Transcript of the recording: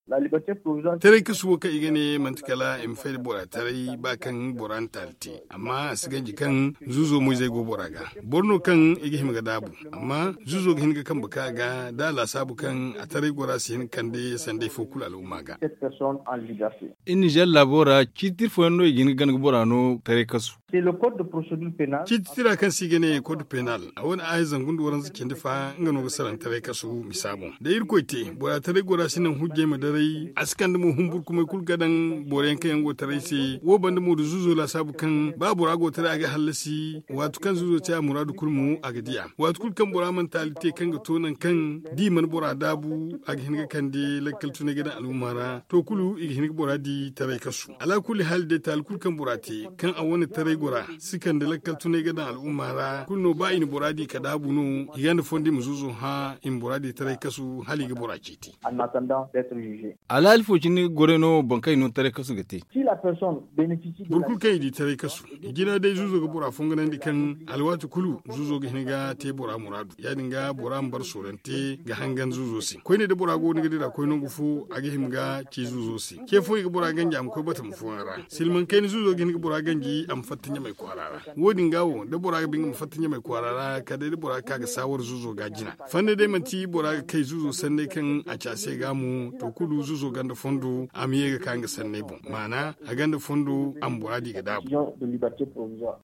Tare kasu ka igane mantikala in fere bora tare ba kan boran talte amma sigan jikan zuzo mu zai go boraga borno kan igi himga dabu amma zuzo ga hinga kan baka ga da la sabu kan a tare gora sin kan de sande fokul al'umma ga in Niger labora kitir fo no igin gan bora no tare kasu c'est le code de procédure pénale kitira kan sigane code penal a wani ayi zangun doran zikin difa ngano ga saran tare kasu misabo da irkoite bora tare gora sinan hujje madarai askan da mu humbur kuma kul gadan boren kan yango tare si wo banda mu zuzo la sabu kan babu rago tare aga halasi watu kan zuzo ta muradu kulmu aga diya watu kul kan bora mentalite kan ga tonan kan di man bora dabu aga hinga kan di lakkal tune gadan al'umara to kulu igi hinga bora di tare kasu ala kulli hal de tal kul kan borate kan a wani tare gora sikan da lakkal tune gadan al'umara kulno ba ini bora di ka dabu no iganda fondi mu zuzo ha in bora di tare kasu hali ga bora kiti en attendant d'être jugé. alal fo chini goreno bankai no tare kasu gate Si la personne bénéficie de burkul kai di tare kasu gina dai zuzo ga bora funganan di kan alwatu kulu zuzo ga hinga te bora muradu ya dinga bora bar sorante ga hangan zuzo si koi ne da bora go ni da koi no gufu aga himga ki zuzo si ke fo ga bora ganja am ko bata mu fuara silman kai ni zuzo ga hinga bora ganji am fatinya mai kwarara wodin gawo da bora ga binga fatinya mai kwarara ka da bora ka ga sawar zuzo ga jina fanne dai manti bora ga kai zuzo sanne kan a case gamu to kudu zuzo ganda fondo amiye ga kanga sanne bon mana a ganda fondo am bora di ga dabu de liberté provisoire.